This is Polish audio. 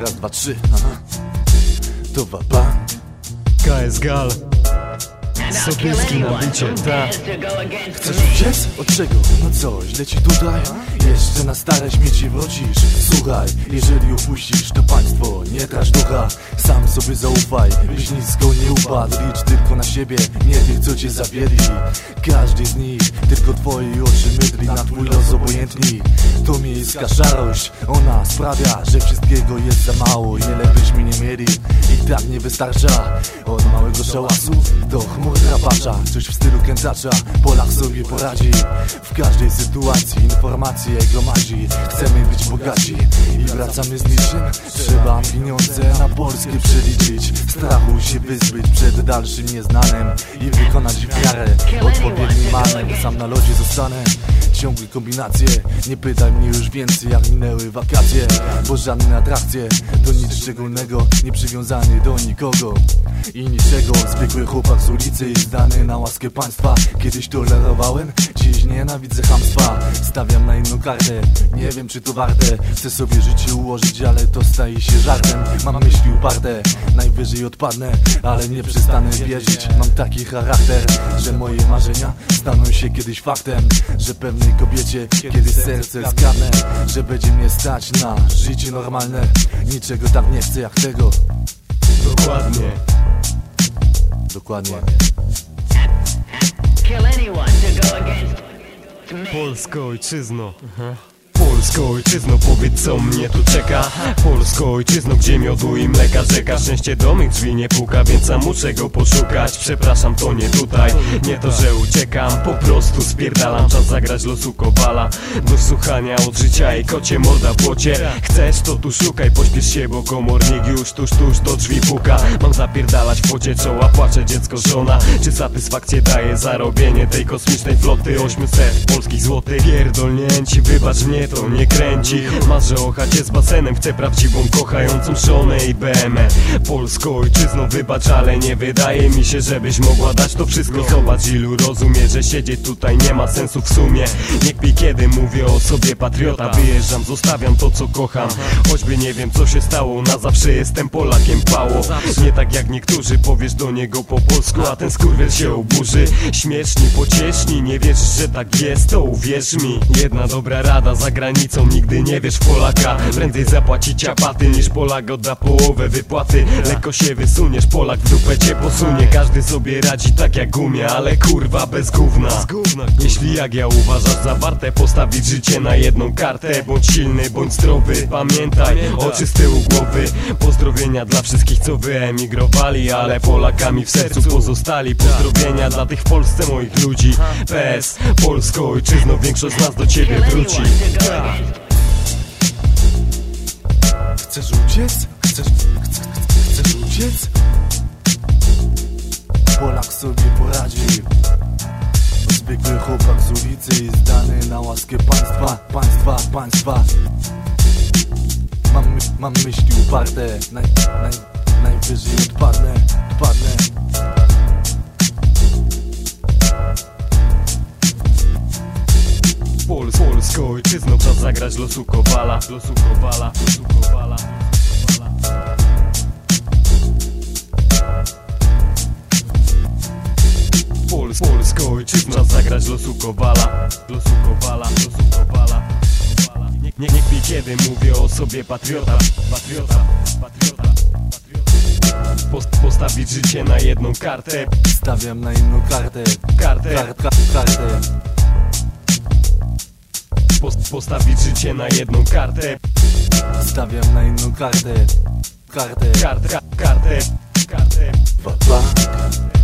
raz, dwa, trzy, aha. To waba KS Gal Sobieski na bicie, ta. Chcesz uciec? Od czego? No co, źle ci tutaj? Jeszcze na stare śmieci wrócisz. Słuchaj, jeżeli opuścisz to państwo, nie trać ducha. Sam sobie zaufaj, byś nisko nie upadł. Licz tylko na siebie, nie tych co cię zawiedli. Każdy z nich, tylko twoje oczy mydli. Na twój los obojętni. To miejska szarość, ona sprawia, że wszystkiego jest za mało. Ile byśmy nie mieli, i tak nie wystarcza. Od małego szałasu do chmur drapacza. Coś w stylu kręcacza, Polak sobie poradzi. W każdej sytuacji informacje gromadzi. Chcemy być bogaci i wracamy z niczym. Trzeba pieniądze na polskie przeliczyć. Strachu się wyzbyć przed dalszym nieznanym i wykonać w miarę odpowiednim manem. Sam na lodzie zostanę. Ciągłe kombinacje, nie pytaj mnie już więcej jak minęły wakacje. Bo żadne atrakcje to nic szczególnego, nie przywiązany do nikogo i niczego. Zwykły chłopak z ulicy i zdany na łaskę państwa. Kiedyś tolerowałem, dziś nienawidzę chamstwa. Stawiam na inną kartę, nie wiem czy to warte. Chcę sobie życie ułożyć, ale to staje się żartem. Mam myśli uparte, najwyżej odpadnę, ale nie przestanę wierzyć. Mam taki charakter, że moje marzenia staną się kiedyś faktem. Że pewnej kobiecie kiedyś serce zgadnę, że będzie mnie stać na życie normalne. Niczego tak nie chcę jak tego. Dokładnie. Dokładnie. Polsko ojczyzno. Polsko ojczyzno, powiedz co mnie tu czeka. Polsko ojczyzno, gdzie miodu i mleka rzeka. Szczęście do mych drzwi nie puka, więc sam muszę go poszukać. Przepraszam, to nie tutaj, nie to, że uciekam. Po prostu spierdalam, czas zagrać losu kowala. Do słuchania od życia i kocie morda w błocie. Chcesz, to tu szukaj, pośpiesz się, bo komornik już tuż do drzwi puka. Mam zapierdalać w pocie czoła, płacze dziecko, żona. Czy satysfakcję daje zarobienie tej kosmicznej floty 800 polskich złotych? Pierdolnięci, wybacz mnie, to nie kręci. Marzę o chacie z basenem, chcę prawdziwą, kochającą żonę i BME. Polsko ojczyzno, wybacz, ale nie wydaje mi się, żebyś mogła dać to wszystko. Zobacz, ilu rozumie, że siedzieć tutaj nie ma sensu w sumie. Nie kpi, kiedy mówię o sobie patriota. Wyjeżdżam, zostawiam to co kocham. Choćby nie wiem co się stało, na zawsze jestem Polakiem, pało. Nie tak jak niektórzy, powiesz do niego po polsku, a ten skurwiel się oburzy. Śmieszni, pocieszni, nie wierzysz, że tak jest, to uwierz mi. Jedna dobra rada, za granicą nigdy nie wiesz Polaka. Prędzej zapłaci ciapaty niż Polak odda połowę wypłaty. Lekko się wysuniesz, Polak w dupę cię posunie. Każdy sobie radzi tak jak umie, ale kurwa bez gówna. Jeśli jak ja uważasz za warte postawić życie na jedną kartę, bądź silny, bądź zdrowy, pamiętaj, oczy z tyłu głowy. Pozdrowienia dla wszystkich co wyemigrowali, ale Polakami w sercu pozostali. Pozdrowienia dla tych w Polsce moich ludzi. PS, Polsko ojczyzno, większość z nas do ciebie wróci. Chcesz uciec? Chcesz uciec? Polak sobie poradził. Zwykły chłopak z ulicy i zdany na łaskę państwa. Mam myśli uparte, najwyżej odpadnę. Polsko ojczyzno, czas zagrać losu kowala. Polsko ojczyzno, czas zagrać losu kowala. Nie kpi, kiedy mówię o sobie patriota. Postawić życie na jedną kartę. Stawiam na inną kartę. Postawić życie na jedną kartę. Stawiam na inną kartę. Kartę. Baba.